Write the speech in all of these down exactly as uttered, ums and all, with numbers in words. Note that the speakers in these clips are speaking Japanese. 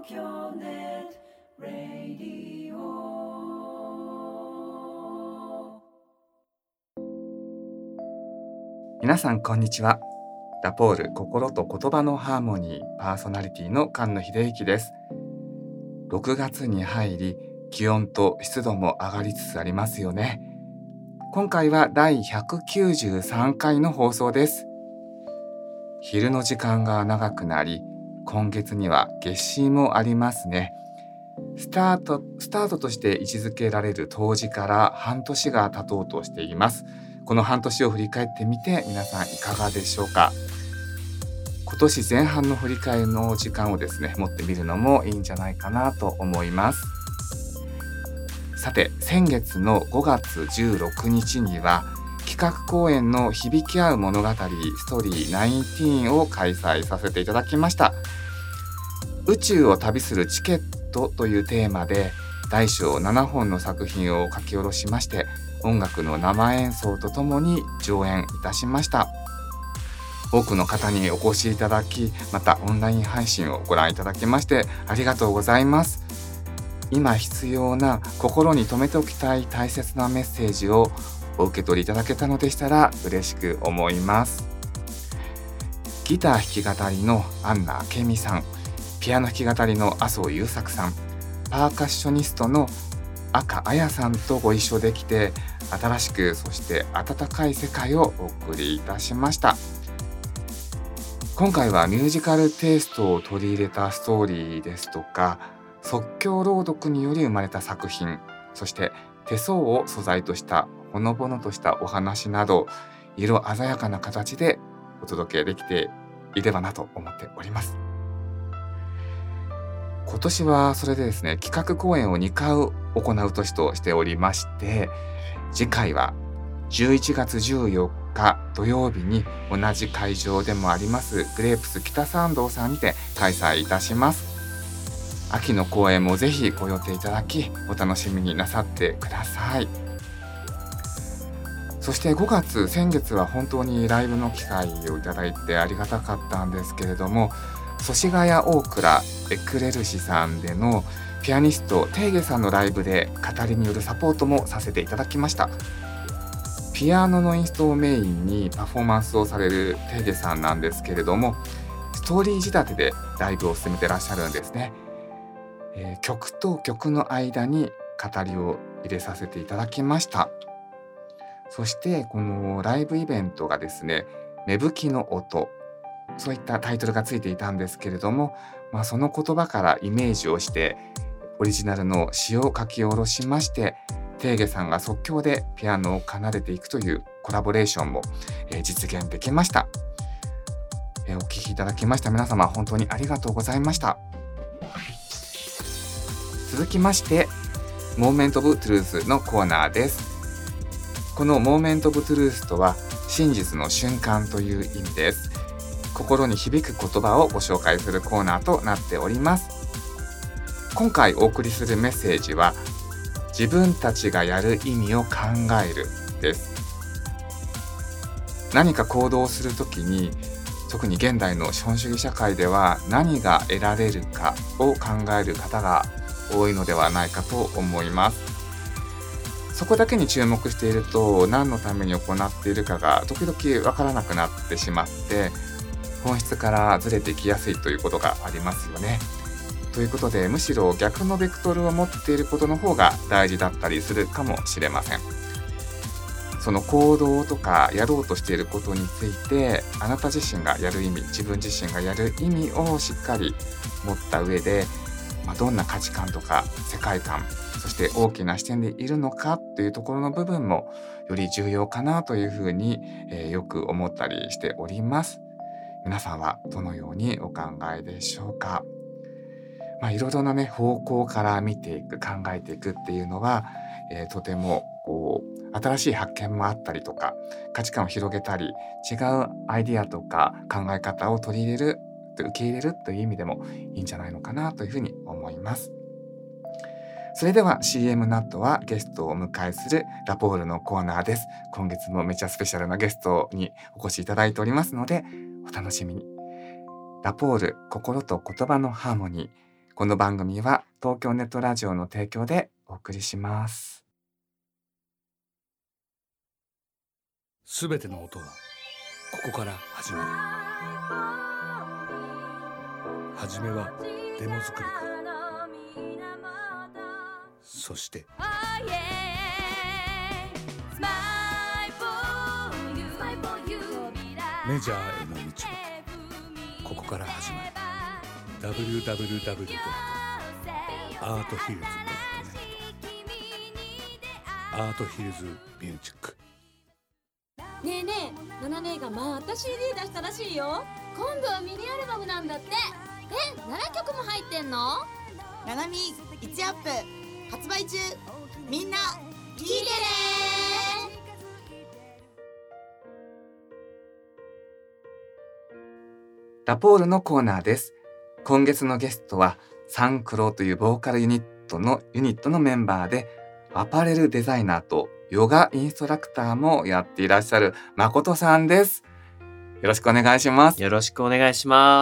京ネットラディオ。 皆さんこんにちは。ラポール心と言葉のハーモニーパーソナリティの菅野秀幸です。ろくがつに入り、気温と湿度も上がりつつありますよね。今回はだいひゃくきゅうじゅうさんかいの放送です。昼の時間が長くなり、今月には夏至もありますね。スタート、スタートとして位置づけられる冬至から半年が経とうとしています。この半年を振り返ってみて皆さんいかがでしょうか。今年前半の振り返りの時間をですね、持ってみるのもいいんじゃないかなと思います。さて、先月のごがつじゅうろくにちには企画公演の響き合う物語ストーリーじゅうきゅうを開催させていただきました。宇宙を旅するチケットというテーマで大小ななほんの作品を書き下ろしまして、音楽の生演奏とともに上演いたしました。多くの方にお越しいただき、またオンライン配信をご覧いただきましてありがとうございます。今必要な心に留めておきたい大切なメッセージをお受け取りいただけたのでしたら嬉しく思います。ギター弾き語りのアンナケミさん、ピアノ弾き語りの麻生優作さん、パーカッショニストの赤彩さんとご一緒できて、新しくそして温かい世界をお送りいたしました。今回はミュージカルテイストを取り入れたストーリーですとか、即興朗読により生まれた作品、そして手相を素材としたほのぼのとしたお話など、色鮮やかな形でお届けできていればなと思っております。今年はそれでですね、企画公演をにかい行う年としておりまして、次回はじゅういちがつじゅうよっか土曜日に同じ会場でもありますグレープス北参道さんにて開催いたします。秋の公演もぜひご予定いただき、お楽しみになさってください。そしてごがつ、先月は本当にライブの機会をいただいてありがたかったんですけれども、祖師ヶ谷大倉エクレルシさんでのピアニストテーゲさんのライブで語りによるサポートもさせていただきました。ピアノのインストをメインにパフォーマンスをされるテーゲさんなんですけれども、ストーリー仕立てでライブを進めてらっしゃるんですね。えー、曲と曲の間に語りを入れさせていただきました。そしてこのライブイベントがですね、芽吹きの音、そういったタイトルがついていたんですけれども、まあ、その言葉からイメージをしてオリジナルの詩を書き下ろしまして、テーゲさんが即興でピアノを奏でていくというコラボレーションも、えー、実現できました。えー、お聴きいただきました皆様、本当にありがとうございました。続きましてモーメントオブトゥルースのコーナーです。このモーメントオブトゥルースとは真実の瞬間という意味です。心に響く言葉をご紹介するコーナーとなっております。今回お送りするメッセージは、自分たちがやる意味を考えるです。何か行動をするときに、特に現代の資本主義社会では何が得られるかを考える方が多いのではないかと思います。そこだけに注目していると、何のために行っているかが時々わからなくなってしまって、本質からずれていきやすいということがありますよね。ということで、むしろ逆のベクトルを持っていることの方が大事だったりするかもしれません。その行動とかやろうとしていることについて、あなた自身がやる意味、自分自身がやる意味をしっかり持った上で、まあ、どんな価値観とか世界観、そして大きな視点でいるのかというところの部分もより重要かなというふうに、えー、よく思ったりしております。皆さんはどのようにお考えでしょうか。まあ、いろいろなね方向から見ていく、考えていくっていうのは、えー、とてもこう新しい発見もあったりとか、価値観を広げたり、違うアイディアとか考え方を取り入れる、受け入れるという意味でもいいんじゃないのかなというふうに思います。それでは シーエム の後はゲストをお迎えするラポールのコーナーです。今月もめちゃスペシャルなゲストにお越しいただいておりますので、お楽しみに。ラポール心と言葉のハーモニー、 この番組は東京ネットラジオの提供でお送りします。 すべての音はここから始まる。はじめはデモ作りから、そしてメジャーへの道はここから始まる。 ダブリューダブリューダブリュー ドット アートヒルズ ドット ネット アートヒルズミュージック。 ねえねえ、ナナ姉がまた シーディー 出したらしいよ。今度はミニアルバムなんだって。え、ななきょくも入ってんの？ ナナミいちアップ発売中。みんな聞いてね。 ラポールのコーナーです。今月のゲストはサンクロというボーカルユニットのユニットのメンバーで、アパレルデザイナーとヨガインストラクターもやっていらっしゃる誠さんです。よろしくお願いします。 よろしくお願いします。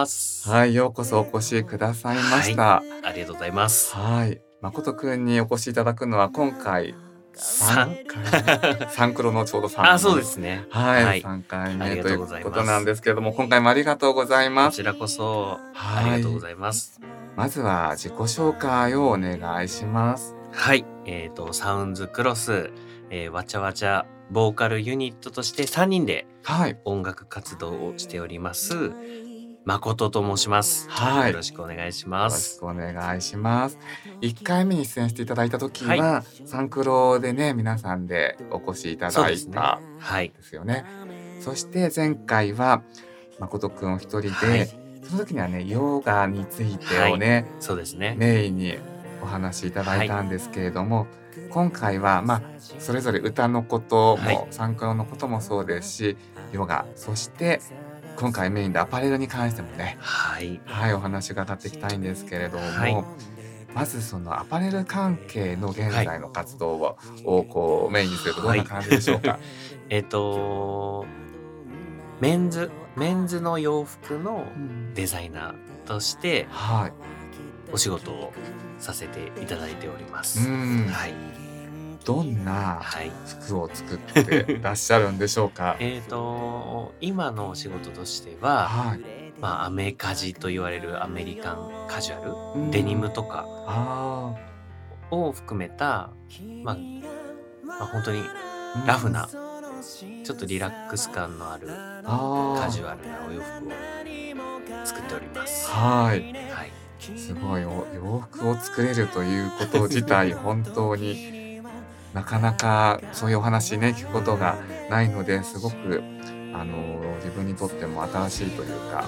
はい、ようこそお越しくださいました。 はい、ありがとうございます。 はい、誠くんにお越しいただくのは今回さんかいめサンクロのちょうどさんかいめ。 あ、そうですね。 はい、 はい、 さんかいめということなんですけれども、今回もありがとうございます。 こちらこそはい、 ありがとうございます。 まずは自己紹介をお願いします。 はい、えーとサウンズクロス、えー、わちゃわちゃボーカルユニットとしてさんにんで音楽活動をしております、はい、誠と申します。はい、よろしくお願いします。 よろしくお願いします。いっかいめに出演していただいた時は、はい、サンクロでね、皆さんでお越しいただいたんですよね。そして前回は誠くんお一人で、はい、その時にはね、ヨガについてをね、はい、 そうですね、 メインにお話しいただいたんですけれども、はい、今回はまあそれぞれ歌のことも、はい、サンクロのこともそうですし、ヨガ、そして今回メインでアパレルに関してもね、はい、はい、お話が伺っていきたいんですけれども、はい、まずそのアパレル関係の現在の活動を、はい、をこうメインにするとどんな感じでしょうか？はい、 えっとメンズメンズの洋服のデザイナーとして、はい、お仕事をさせていただいております。うん、はい、 どんな服を作ってらっしゃるんでしょうか？ えっと今のお仕事としては、はい、まあアメカジと言われるアメリカンカジュアル、うん、デニムとかを含めた、まあ、まあ本当にラフな、うん、ちょっとリラックス感のあるカジュアルなお洋服を作っております。 はい、はい、すごい洋服を作れるということ自体本当になかなかそういうお話ね聞くことがないので、すごくあの自分にとっても新しいというか、はい、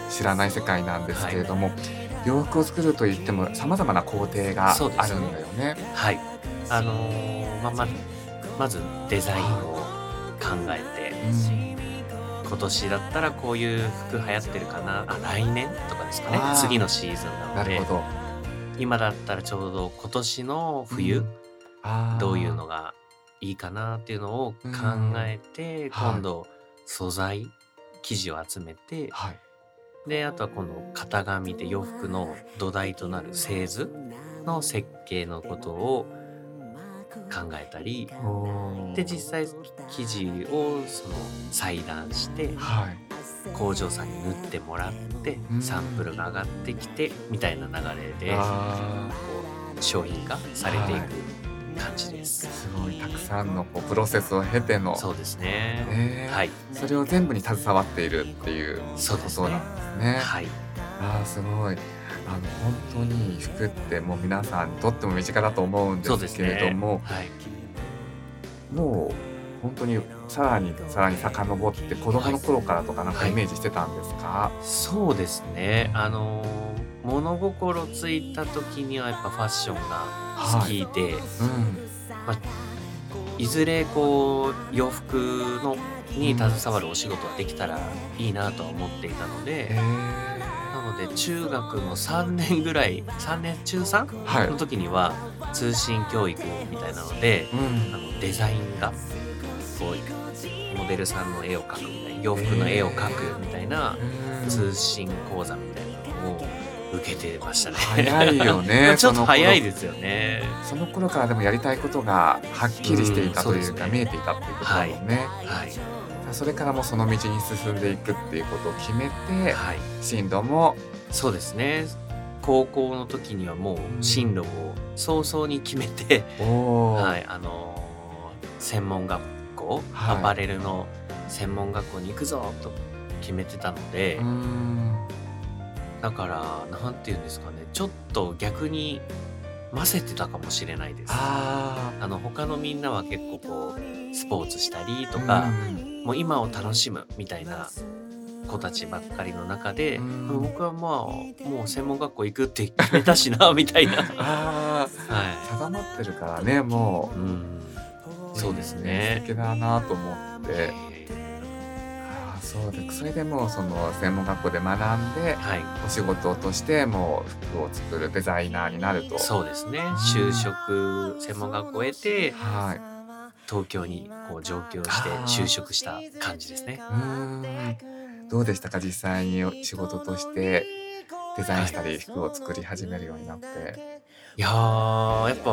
知らない世界なんですけれども、はい、洋服を作るといってもさまざまな工程があるんだよね。 はい、あのー、まままずデザインを考えて、うん、今年だったらこういう服流行ってるかな、あ、来年とかですかね、次のシーズンなので、なるほど、今だったらちょうど今年の冬、うん、あどういうのがいいかなっていうのを考えて、うん、今度素材生地を集めて、はい、であとは今度型紙で洋服の土台となる製図の設計のことを考えたりで、実際生地をその裁断して、はい、工場さんに縫ってもらって、うん、サンプルが上がってきてみたいな流れでこう商品化されていく感じです。はい、 すごいたくさんのこうプロセスを経ての、 そうですね、 えーはい、それを全部に携わっているっていうことなんですね。はい、あーすごい。あの本当に服ってもう皆さんにとっても身近だと思うんですけれども、ね、はい、もう本当にさらにさらに遡って子供の頃からとかなんかイメージしてたんですか？はいはい、 そうですね、あの物心ついた時にはやっぱファッションが好きで、はい、うんまあ、いずれこう洋服のに携わるお仕事ができたらいいなとは思っていたので、うんなので中学のさんねんぐらいさんねんちゅうさん、はい、の時には通信教育みたいなので、うん、あのデザインがこうモデルさんの絵を描くみたいな、洋服の絵を描くみたいな通信講座みたいなのを受けてましたね。 早いよねちょっと早いでですよね。 その頃からでもやりたいことがはっきりしていたというか、 うんそうですね見えていたっていうことだもんね、 はいそれからもうその道に進んでいくっていうことを決めて、 はい、 進路もそうですね。高校の時にはもう進路を早々に決めて、 おー、 はいあのー専門学校、 はいアパレルの専門学校に行くぞと決めてたので、 うーんだからなんていうんですかね、ちょっと逆にませてたかもしれないです。ああの他のみんなは結構こうスポーツしたりとーか、 うんもう今を楽しむみたいな子たちばっかりの中で、 うん僕はまあもう専門学校行くって決めたしなみたいな。 あーは定まってるからね、もい、うん、 うそうです素ね。 敵だなと思って、 えあーそうで、それでもうその専門学校で学んでーはい、 お仕事としてもう服を作るデザイナーになると。 そうですね。就職専門学校を得てはい、 東京にこう上京して就職した感じですね。 うーんどうでしたか、実際に仕事としてデザインしたり服を作り始めるようになって。 いやーやっぱ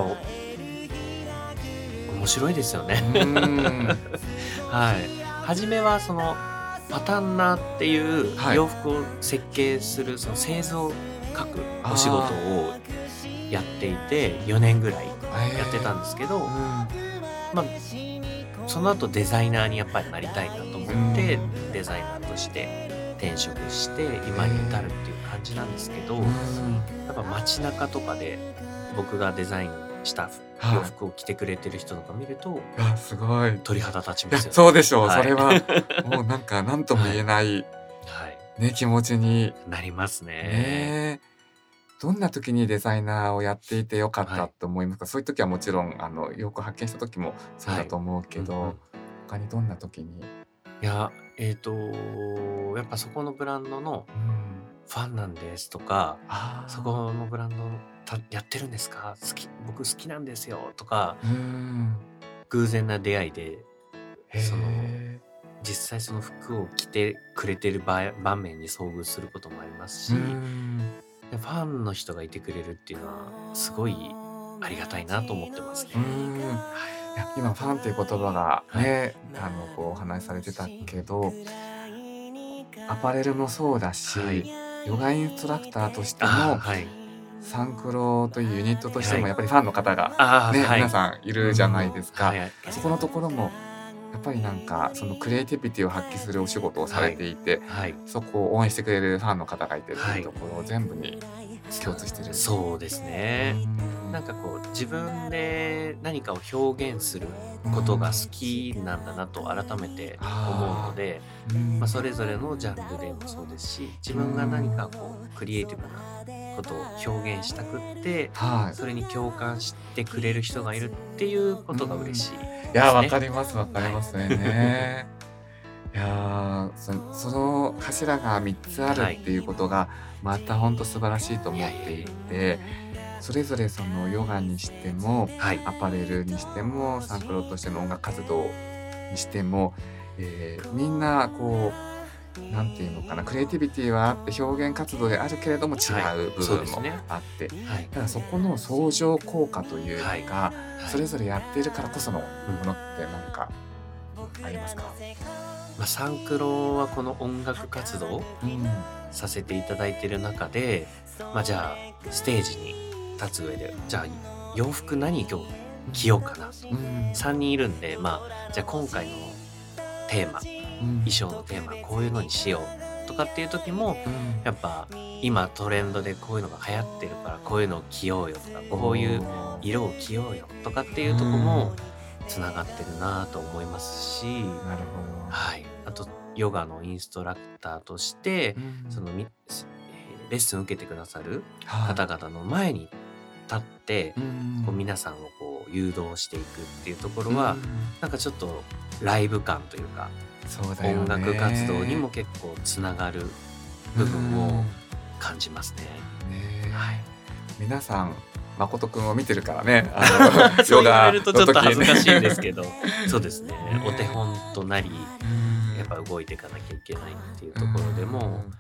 面白いですよね。 うーんはい。初めはそのパタンナーっていうはい洋服を設計するその製造を書くお仕事をやっていてよねんぐらいやってたんですけど、 うんまあその後デザイナーにやっぱりなりたいなと思ってうんデザイナーとして転職して今に至るっていう感じなんですけど、 うんやっぱ街中とかで僕がデザインしたはい洋服を着てくれてる人とか見るとあ、すごい。い鳥肌立ちまやすよね。 そうでしょう、 はいそれはもうなんか何とも言えない、 はい、 ね、気持ちになりますね。 ね。どんな時にデザイナーをやっていてよかったはいと思いますか？そういう時はもちろんあの洋服を発見した時もそうだと思うけど、 はいうんうん他にどんな時に？ いや、えっ、とやっぱそこのブランドのうんファンなんですとか、 あーそこのブランドたやってるんですか、好き僕好きなんですよとか、 うん偶然な出会いでへそのー実際その服を着てくれてる場場面に遭遇することもありますし、 うんでファンの人がいてくれるっていうのはすごいありがたいなと思ってますね。 うんいや今ファンっていう言葉がね、あのこうお話しされてたけど、アパレルもそうだし、 はいヨガインストラクターとしてあーもはいサンクロというユニットとしてはいもやっぱりファンの方が、ねあーはい皆さんいるじゃないですか、 はいはいそこのところもやっぱりなんかそのクリエイティビティを発揮するお仕事をされていて、 はいそこを応援してくれるファンの方がいてってはいいうところを全部に共通してる。 そうですね。 うんなんかこう自分で何かを表現することが好きなんだなと改めて思うので、 うんまあ、それぞれのジャンルでもそうですし、自分が何かこうクリエイティブなことを表現したくってはいそれに共感してくれる人がいるっていうことが嬉しいですね。 いやわかりますわかりますね。いやーそその柱がみっつあるっていうことがまた本当素晴らしいと思っていて、それぞれそのヨガにしてもはいアパレルにしてもサンクロとしての音楽活動にしても、えーみんなこうなんていうのかな、クリエイティビティはあって表現活動であるけれども違はいう部分もそうですねあって、 はいだからそこの相乗効果というか、 はいはいそれぞれやっているからこそのものって何かありますか？ まあ、サンクロはこの音楽活動をうんさせていただいている中で、まあ、じゃあステージに立つ上でじゃあ洋服何今日着ようかなとうんさんにんいるんで、まあ、じゃあ今回のテーマうん衣装のテーマこういうのにしようとかっていう時もうんやっぱ今トレンドでこういうのが流行ってるからこういうのを着ようよとかこういう色を着ようよとかっていうとこもつながってるなと思いますし、 なるほど。 はい、あとヨガのインストラクターとしてうんそのみえーレッスン受けてくださるはい方々の前に立ってうんこう皆さんをこう誘導していくっていうところはなんかちょっとライブ感というかうんそうだよね。 音楽活動にも結構つながる部分を感じますね。 ねえはい皆さん誠くんを見てるからね。あのそうヨガ言われるとちょっと恥ずかしいんですど。 けどそうですねねお手本となりうんやっぱ動いていかなきゃいけないっていうところでも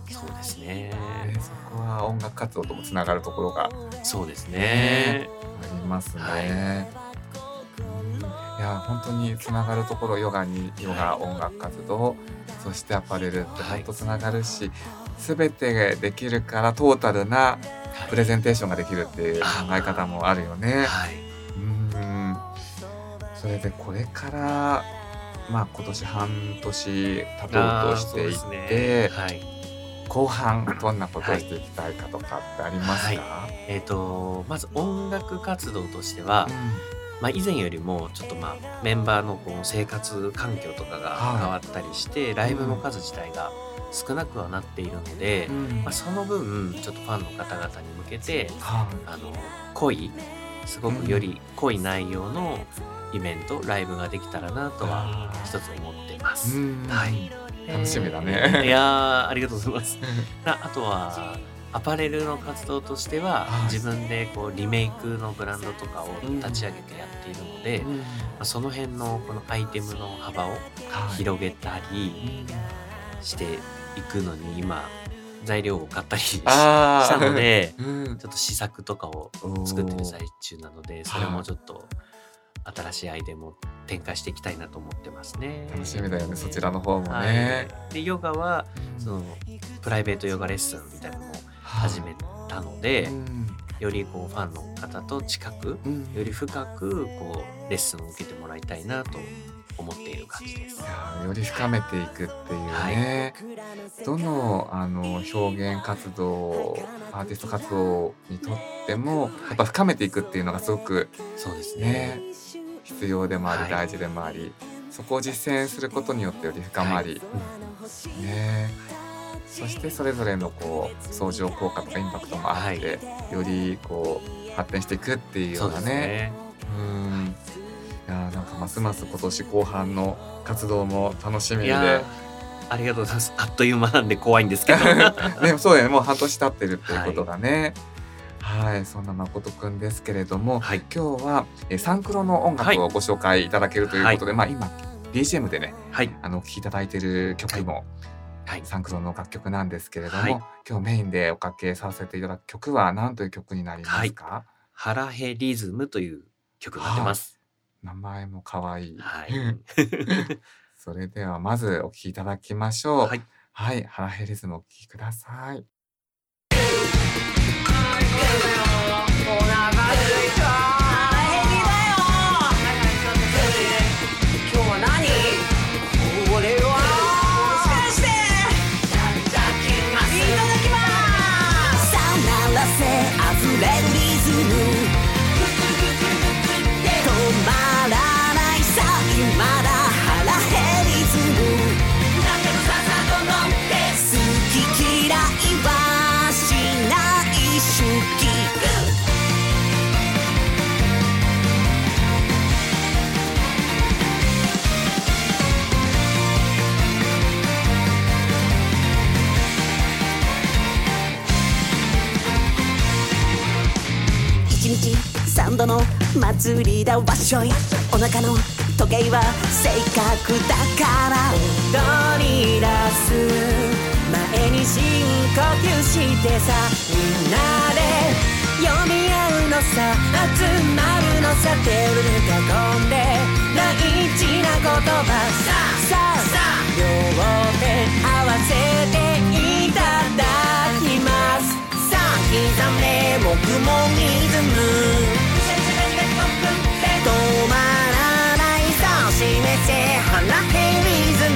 そうですね。 ね、そこは音楽活動ともつながるところがそうですねね。 ありますね。 はいうんいや本当につながるところ、ヨガにヨガ、音楽活動、そしてアパレルって本当つながるし、すべてできるからトータルなプレゼンテーションができるっていう考え方もあるよね。 はい。 うんそれでこれからまあ今年半年経とうとしていあーそうて、 ですねはい。 後半どんなことをしていきたいかとかってありますか？ えっ、とまず音楽活動としては、まあ、以前よりもちょっとまあメンバーのこう生活環境とかがはい変わったりして、ライブの数自体が少なくはなっているので、 うんまあ、その分ちょっとファンの方々に向けてはいあの濃いすごくより濃い内容のイベント、ライブができたらなとはあー一つ思ってます。 うんはい楽しみだねいやーありがとうございます。ああとはアパレルの活動としては、 はい自分でこうリメイクのブランドとかを立ち上げてやっているので、 うんまあ、その辺のこのアイテムの幅をはい広げたりしていくのに今材料を買ったりしあーしたのでうんちょっと試作とかを作ってる最中なので、それもちょっと新しいアイテムを展開していきたいなと思ってますね。 楽しみだよね、そちらの方もはいね。 でヨガはそのプライベートヨガレッスンみたいなのも始めたので、 うんよりこうファンの方と近くうんより深くこうレッスンを受けてもらいたいなと思っている感じですい。やーより深めていくっていうね、どのあの表現活動アーティスト活動にとってもやっぱ深めていくっていうのがすごくそうですねね。 必要でもあり、 はい大事でもあり、そこを実践することによってより深まり、 うんねそしてそれぞれのこう相乗効果とかインパクトもあって、よりこう発展していくっていうよそううですなねね。 うんいやーなんかますます今年後半の活動も楽しみでいやーありがとうございます。あっという間なんで怖いんですけど。 ね、そうだよね、もう半年経ってるっていうことがねはい、そんな誠くんですけれども、 はい。 今日はえーサンクロの音楽をご紹介いただけるということで、まあ今 ビージーエム でねはい。 あのお聴きいただいている曲も、 はい。 サンクロの楽曲なんですけれども、 はい今日メインでおかけさせていただく曲は何という曲になりますか？ ハラヘリズムという曲になってます。 名前も可愛い。 はい。 それではまずお聴きいただきましょう。 はい。 はい、ハラヘリズムお聴きください。 一日三度の祭りだわっしょい、お腹の時計は正確だから踊り出す前に深呼吸してさ、みんなで読み合うのさ、集まるのさ、手を囲んで大事な言葉さあさあ両手合わせていただきます。さあ刻め黙々リズム、止まらないさあ示せハラヘリズム、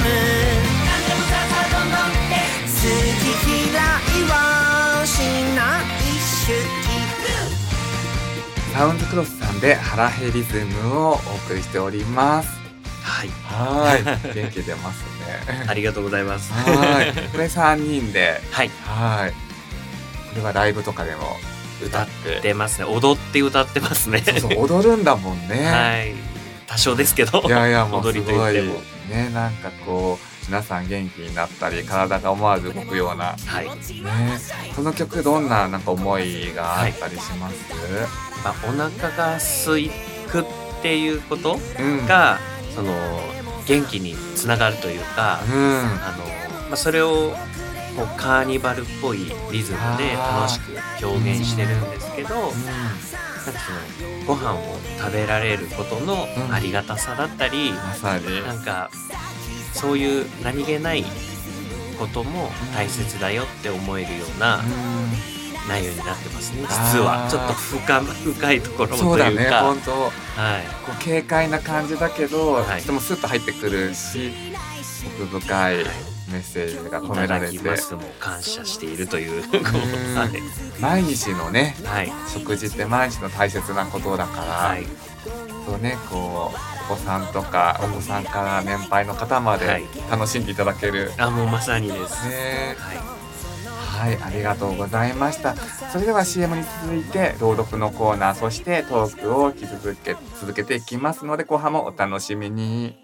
好き嫌いはしない主義。 サウンズクロスさんでハラヘリズムをお送りしております。 はい。 はい、元気出ますね。 ありがとうございます。 はい、これさんにんで、 はい。 はい、これはライブとかでも歌って、 出ますね。踊って歌ってますね。 そうそう踊るんだもんね。 はい。多少ですけど。 いやいやもうす踊りとごい言っても。 ね、なんかこう皆さん元気になったり体が思わず動くような、 はい。 ね、この曲どんななんか思いがあったりします？ まあ、お腹が空くっていうことうん、 が、その元気につながるというか、 うん、 あのまあ、それをこうカーニバルっぽいリズムで楽しく表現してるんですけど、なんかそのご飯を食べられることのありがたさだったり、 まさになんかそういう何気ないことも大切だよって思えるような内容になってますね。実はちょっと深深いところもというか、 そうだね、本当、 はい、 こう軽快な感じだけど、 はい、 人もスッと入ってくるし、奥深いメッセージが込められて、 いただきますも感謝しているというはい、 毎日のね、 はい、 食事って毎日の大切なことだから、はい、そうね、こうお子さんとかお子さんから年配の方まで楽しんでいただける、 はい、あ、もうまさにですね。はい、はい、ありがとうございました。それでは シーエム に続いて朗読のコーナー、そしてトークを引き続け続けていきますので、後半もお楽しみに。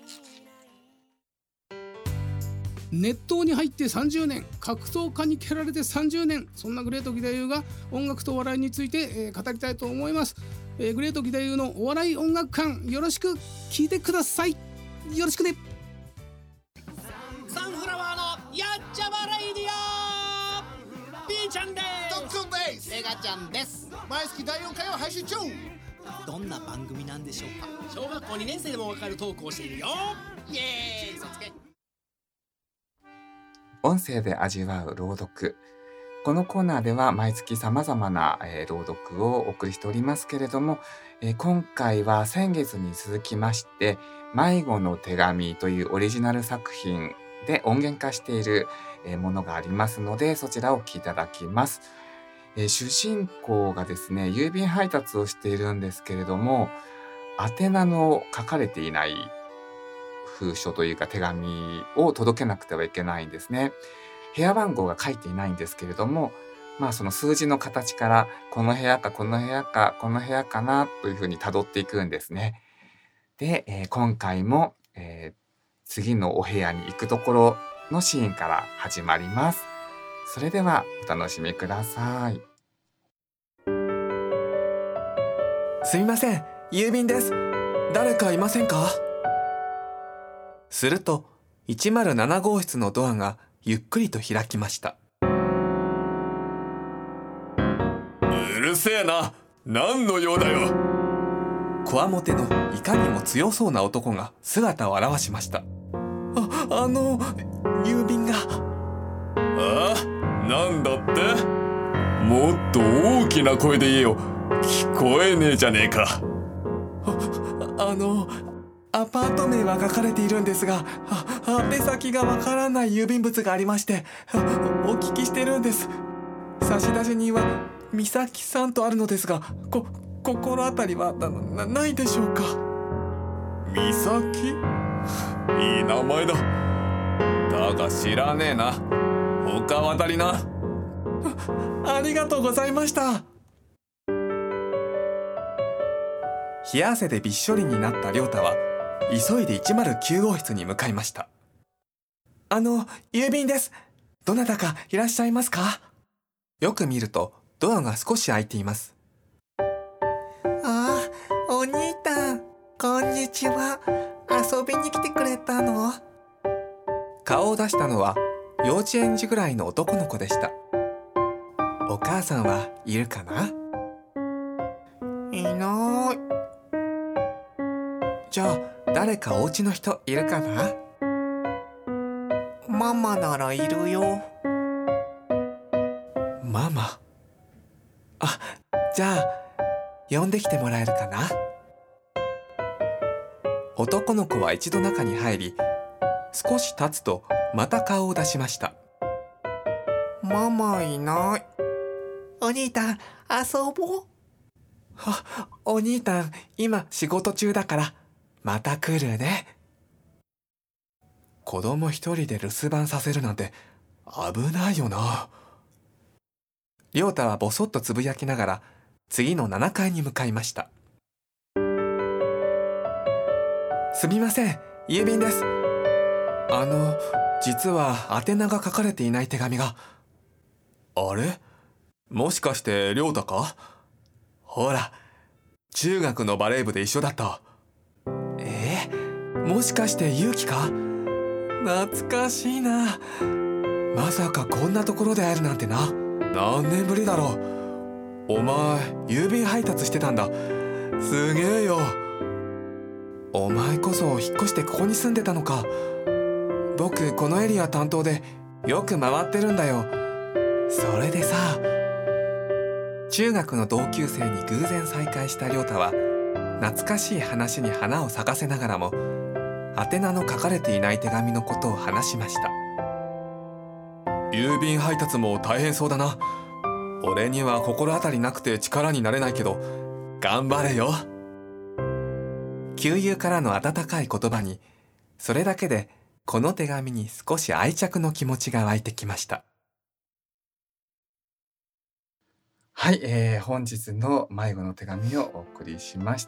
熱湯に入ってさんじゅうねん、格闘家に蹴られてさんじゅうねん、そんなグレート義太夫が音楽と笑いについて、えー、語りたいと思います。えー、グレート義太夫のお笑い音楽館、よろしく聞いてください。よろしくね。 サンフラワーのやっちゃまレイディオ、ピーちゃんです。 ドックンです。 エガちゃんです。 毎月だいよんかいを配信中。 どんな番組なんでしょうか。小学校にねん生でもわかるトークをしているよ。イエーイ、そつけ。 音声で味わう朗読。このコーナーでは毎月さまざまな、えー、朗読をお送りしておりますけれども、えー、今回は先月に続きまして迷子の手紙というオリジナル作品で音源化している、えー、ものがありますので、そちらをお聞きいただきます。えー、主人公がですね、郵便配達をしているんですけれども、宛名の書かれていない封書というか手紙を届けなくてはいけないんですね。部屋番号が書いていないんですけれども、まあその数字の形からこの部屋かこの部屋かこの部屋かなというふうに辿っていくんですね。で、えー、今回も、えー、次のお部屋に行くところのシーンから始まります。それではお楽しみください。 すみません、郵便です。誰かいませんか？するといちまるななごうしつのドアがゆっくりと開きました。 うるせえな、何の用だよ。 こわもてのいかにも強そうな男が姿を現しました。あ、あの郵便が。 ああ、なんだって。もっと大きな声で言えよ、聞こえねえじゃねえか。 あ、あのアパート名は書かれているんですが、宛先がわからない郵便物がありまして、お聞きしてるんです。差出人は美咲さんとあるのですが、こ心当たりは な, な, ないでしょうか。 美咲、いい名前だ。だが知らねえな。他渡りな。 ありがとうございました。冷や汗でびっしょりになった亮太は急いでいちまるきゅうごうしつに向かいました。あの郵便です。どなたかいらっしゃいますか？よく見るとドアが少し開いています。 あ、お兄たん、こんにちは。遊びに来てくれたの？ 顔を出したのは幼稚園児ぐらいの男の子でした。お母さんはいるかな？ いない。 じゃあ誰かお家の人いるかな？ ママならいるよ。 ママ。あ、じゃあ呼んできてもらえるかな？男の子は一度中に入り、少し経つとまた顔を出しました。 ママいない。お兄たん、遊ぼう。 は、お兄たん今仕事中だからまた来るね。子供一人で留守番させるなんて危ないよな。亮太はぼそっとつぶやきながら次のななかいに向かいました。すみません、郵便です。あの実は宛名が書かれていない手紙が。 あれ、もしかして亮太か？ ほら、中学のバレー部で一緒だった。えー、もしかして勇気か？懐かしいな。 まさかこんなところで会えるなんてな。何年ぶりだろう。お前郵便配達してたんだ。すげえよ。お前こそ引っ越してここに住んでたのか。僕このエリア担当でよく回ってるんだよ。それでさ、中学の同級生に偶然再会した亮太は懐かしい話に花を咲かせながらも宛名の書かれていない手紙のことを話しました。郵便配達も大変そうだな。俺には心当たりなくて力になれないけど頑張れよ。旧友からの温かい言葉にそれだけでこの手紙に少し愛着の気持ちが湧いてきました。 はい、えー、本日の迷子の手紙をお送りしました。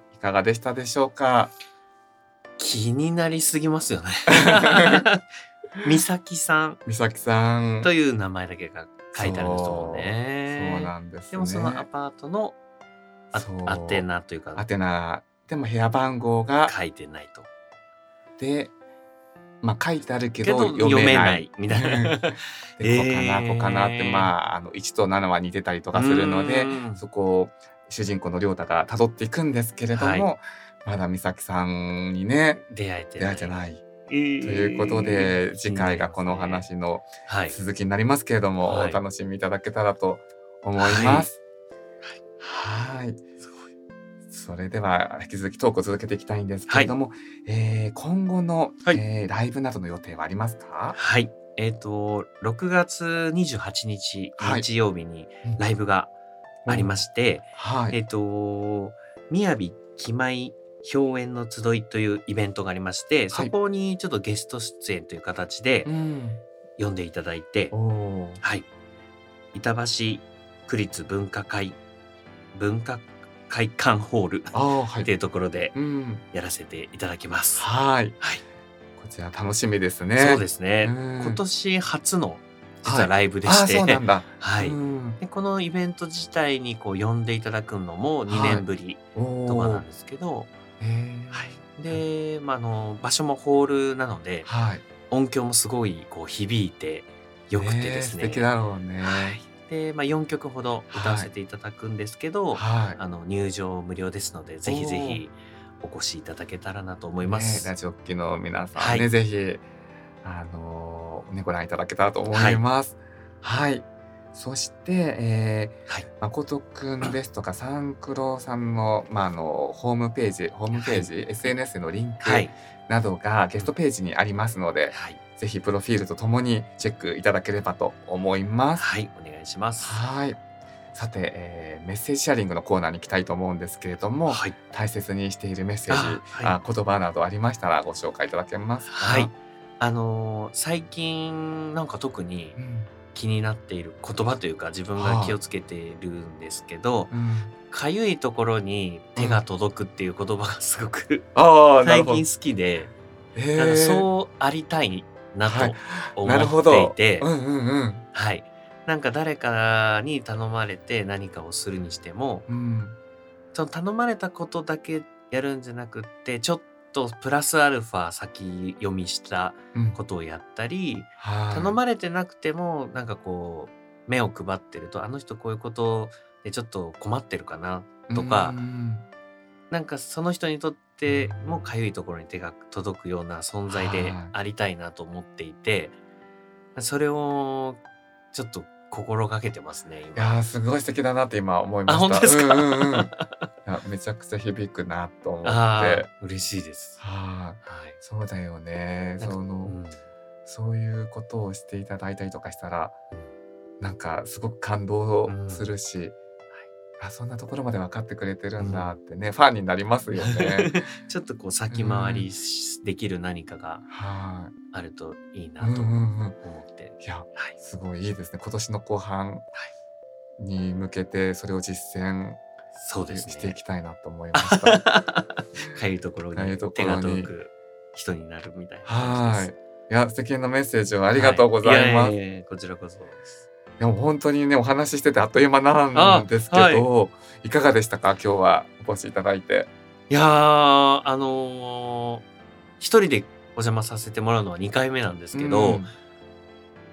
いかがでしたでしょうか。 気になりすぎますよね。美咲さん。 美咲さんという名前だけが書いてあるんですもんね。 そうなんですね。 でもそのアパートのあ宛名というか宛名でも部屋番号が書いてないと。 で、まあ書いてあるけけどど読めない。 読めないみたいな。 で、こかな、こかなって、まあ、あのいちとななは似てたりとかするので、そこを主人公の亮太が辿っていくんですけれども、 はいまだ美咲さんにね出会えて出会えてない。ということで、次回がこの話の続きになりますけれども、 はいお楽しみいただけたらと思います。はい。はいそれでは引き続きトークを続けていきたいんですけれども、えー今後の、えーライブなどの予定はありますか？ はい。えっ、と、ろくがつにじゅうはちにち、 はい日曜日にライブがありまして、 はいえっ、と、みやびきまい表演の集いというイベントがありまして、そこにちょっとゲスト出演という形でうん呼んでいただいて、 おーはい。板橋区立文化会、文化会館ホールあーはいっていうところでうんやらせていただきます。 はい。 はい。 こちら楽しみですね。 そうですね。 うん今年初の実ははいライブでして、 あーそうなんだ。 はい。 うんでこのイベント自体にこう呼んでいただくのもにねんぶりおとかなんーですけど、 へーはい。で、まあ、あの場所もホールなので、 はい。 音響もすごいこう響いてよくてですね。 ねえ素敵だろうね。 はい。で、まあ、よんきょくほど歌わせていただくんですけど、 はい。 あの入場無料ですので、ぜひぜひお越しいただけたらなと思います。 ね、ラジオ機の皆さんね、 はいぜひあのーねご覧いただけたらと思います。はい。そして、えーはい。 誠くんですとかサンクロさんのまああのホームページ、ホームページ、エスエヌエス のリンクはい。 などがゲストページにありますので、 はい。 ぜひプロフィールとともにチェックいただければと思います。 はい。お願いします。 はい。さて、えーメッセージシェアリングのコーナーに行きたいと思うんですけれども、 はい。 大切にしているメッセージ、 あはいあ言葉などありましたらご紹介いただけますか？ はい。あのー最近なんか特にうん気になっている言葉というか自分が気をつけているんですけど、 うんかゆいところに手が届くっていう言葉がすごく、 ああ、なるほど。 最近好きで、 へなんかーそうありたいなと思なるほっていど。 て、 うんうんうん。 はい。なんか誰かに頼まれて何かをするにしても、 うん。 その頼まれたことだけやるんじゃなくって、ちょっとプラスアルファ先読みしたうんことをやったり、 はい。 頼まれてなくてもなんかこう目を配ってると、あの人こういうことでちょっと困ってるかなとか、 うんなんかその人にとってもかゆいところに手が届くような存在でありたいなと思っていて、それをちょっと心がけてますねい今。 やーすごい素敵だなって今思いました。 あ本当ですかうんうんうん、いやめちゃくちゃ響くなと思って。 あはい、 ー嬉しいです。はい。 そうだよね。 なんかその、 うんそういうことをしていただいたりとかしたら、なんかすごく感動するし、あそんなところまで分かってくれてるんだってね、ファンになりますよね。 ちょっとこう先回りしできる何かがはい。 あるといいなうんとうんうん思って。 いや、すごいいいですね。今年の後半に向けてそれを実践そうですねしていきたいなと思いました。 かゆいところかゆいに手ところにが届く人になるみたいなはい。 感じです。 いや、素敵なメッセージをありがとうございます。 はいやややこちらこそです。 いやもう本当にねお話ししててあっという間なんですけど、、 あはいかがでしたか今日はお越しいただいて。 いやーあのー一人でお邪魔させてもらうのはにかいめなんですけど、 うん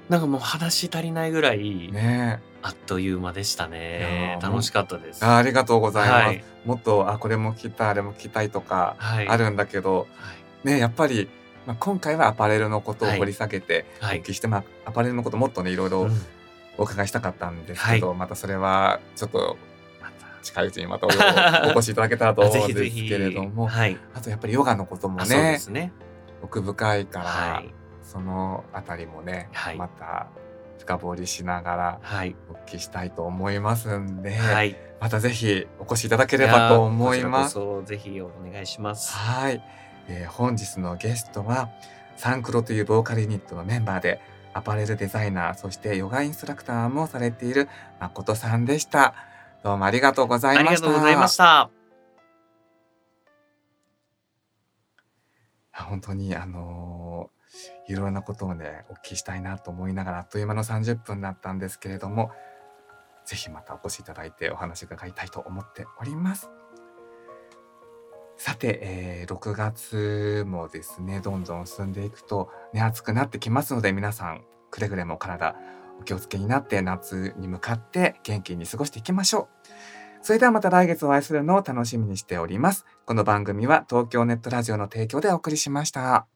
なんかもう話足りないぐらい、 ね、 あっという間でしたね。楽しかったです。 あ、ありがとうございます。 はい、 もっとあこれも聞きたいあれも聞きたいとかあるんだけど、はい、ね、やっぱり、まあ、今回はアパレルのことを掘り下げてお聞きして、はい、まあ、アパレルのこともっとねいろいろお伺いしたかったんですけど、うん、またそれはちょっと近いうちにまた お, お越しいただけたらと思うんですけれどもはい、あとやっぱりヨガのことも ね, そうですね奥深いから、はい、そのあたりもね、はい、また深掘りしながらお聞きしたいと思いますんで、はい、またぜひお越しいただければと思います。 こちらこそぜひお願いします。 はい、えー、本日のゲストはサンクロというボーカルユニットのメンバーでアパレルデザイナー、そしてヨガインストラクターもされている誠さんでした。どうもありがとうございました。 ありがとうございました。 本当にあのー、いろんなことをねお聞きしたいなと思いながらあっという間のさんじゅっぷんだったんですけれども、ぜひまたお越しいただいてお話伺いたいと思っております。さて、えー、ろくがつもですねどんどん進んでいくと、ね、暑くなってきますので、皆さんくれぐれも体お気をつけになって夏に向かって元気に過ごしていきましょう。それではまた来月お会いするのを楽しみにしております。この番組は東京ネットラジオの提供でお送りしました。